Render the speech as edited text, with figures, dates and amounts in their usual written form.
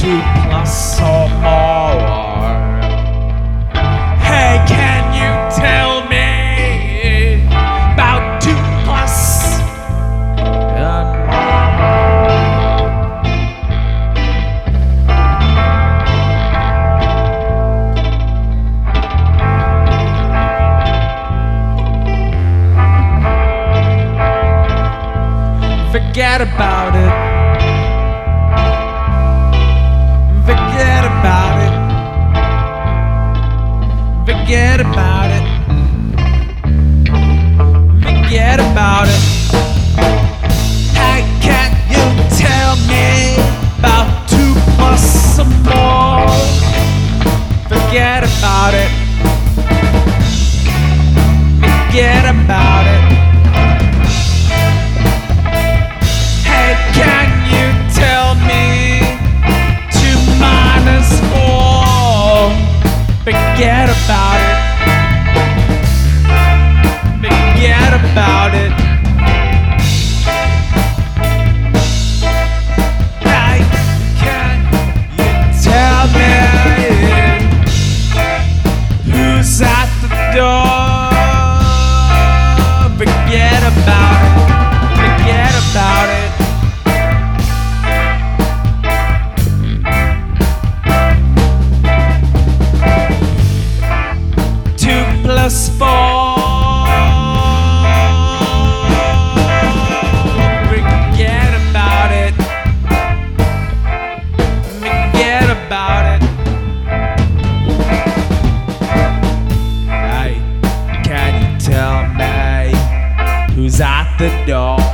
2 plus or more. Hey, can you tell me about 2 plus and forget about it. Forget about it. Forget about it. Forget about it. How can you tell me about 2 plus some more? Forget about it. Forget about it. Can you tell me 2 minus 4? Forget about it. Forget about it. Hey, can you tell me who's at the door? Forget about it. Forget about it. 2 plus 4. Forget about it. Forget about it. Hey, can you tell me who's at the door?